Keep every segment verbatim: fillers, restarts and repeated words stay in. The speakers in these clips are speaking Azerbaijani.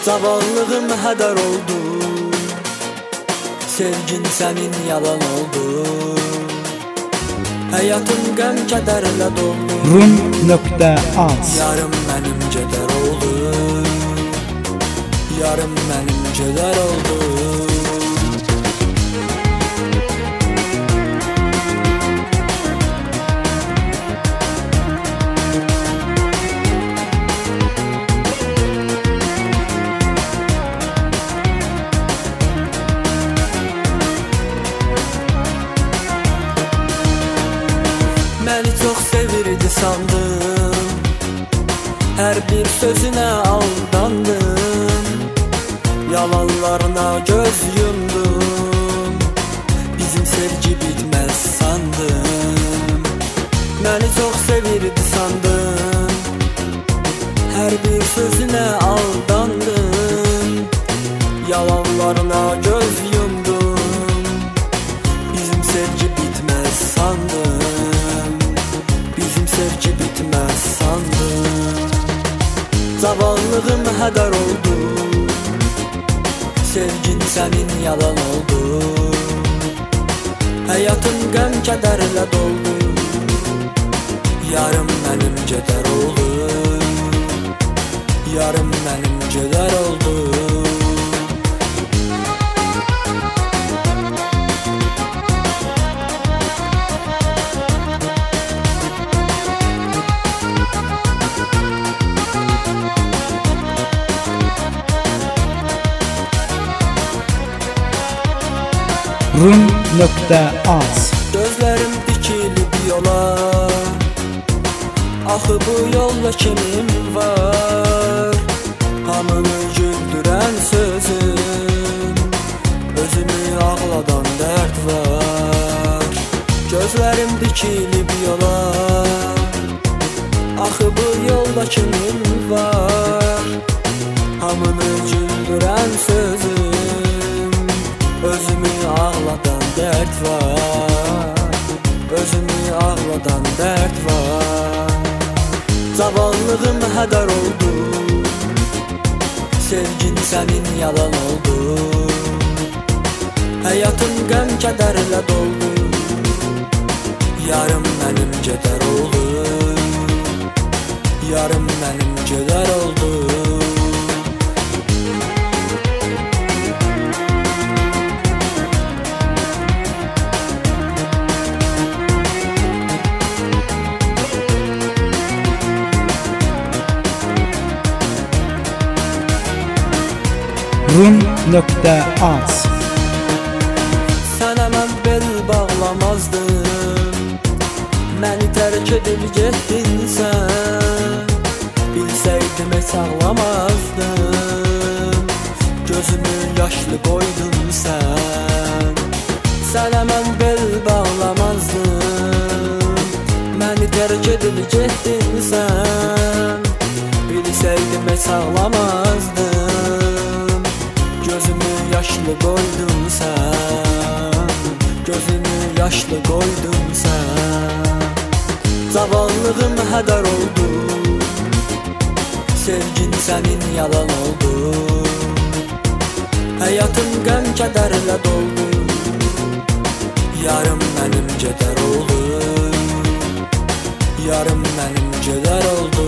Zavallığım hədər oldu, sevgin sənin yalan oldu. Həyatım qəm kədərlə doldu. rum nöqtə az Yarım mənim gedər oldu, yarım mənim gedər oldu. Məni çox sevirdi sandım, hər bir sözünə aldandım, yalanlarına göz yumdum, bizim sevgi bitməz sandım. Məni çox sevirdi sandım, hər bir sözünə aldandım, yalanlarına göz yumdum, bizim sevgi bitməz sandım. Sevgi bitməz sandım. Zavallığım hədər oldu, sevgin sənin yalan oldu. Həyatım qəm kədərlə doldu, yarım mənim gedər oldu, yarım mənim gedər oldu. rum nöqtə az Gözlərim dikilib yola, axı bu yolda kimin var? Hamını güldürən sözün, özümü ağladan dərd var. Gözlərim dikilib yola, axı bu yolda kimin var? Hamını güldürən sözün, özümü ağladan dərd var, özümü ağladan dərd var. Zavallığım hədər oldu, sevgin sənin yalan oldu. Həyatım qəm kədərlə doldu, yarım mənim gedər oldu, yarım mənim gedər oldu. rum nöqtə az Sənə mən bel bağlamazdım, məni tərk edib getdin sən. Bilsəydim heç ağlamazdım, gözümü yaşlı qoydun sən. Sənə mən bel bağlamazdım, məni tərk edib getdin sən. Bilsəydim heç ağlamazdım, gözümü yaşlı qoydun sən, gözümü yaşlı qoydun sən. Zavallığım hədər oldu, sevgin sənin yalan oldu. Həyatım qəm kədərlə doldu, yarım mənim gedər oldu, yarım mənim gedər oldu.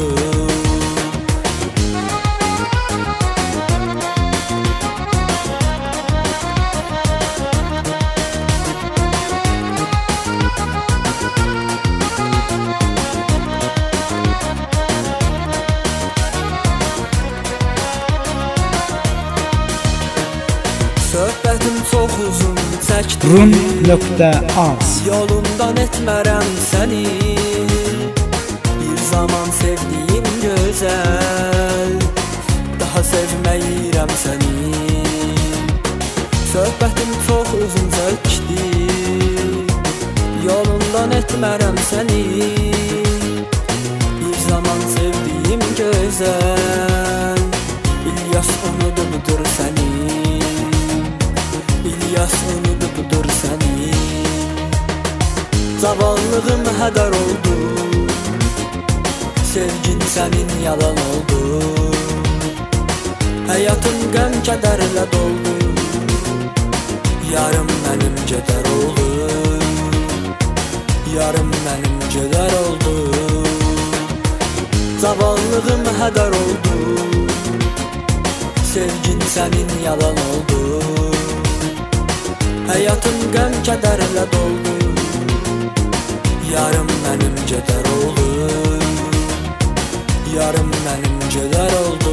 Söhbətim çox uzun çəkdi, rum nöqtə az yolundan etmərəm səni. Bir zaman sevdiyim gözəl, daha sevməyirəm səni. Söhbətim çox uzun çəkdi, yolundan etmərəm səni. Bir zaman sevdiyim gözəl, İlyas unudubdur səni, İlyas unudubdur səni. Zavallığım hədər oldu, sevgin sənin yalan oldu. Hayatım gəm kədərlə doldu. Yarım mənim gedər oldu. Yarım mənim gedər oldu. Zavallığım hədər oldu. Sevgin sənin yalan oldu. Hayatım gəm kədərlə doldu. Yarım mənim gedər oldu. Yarım mənim gedər oldu.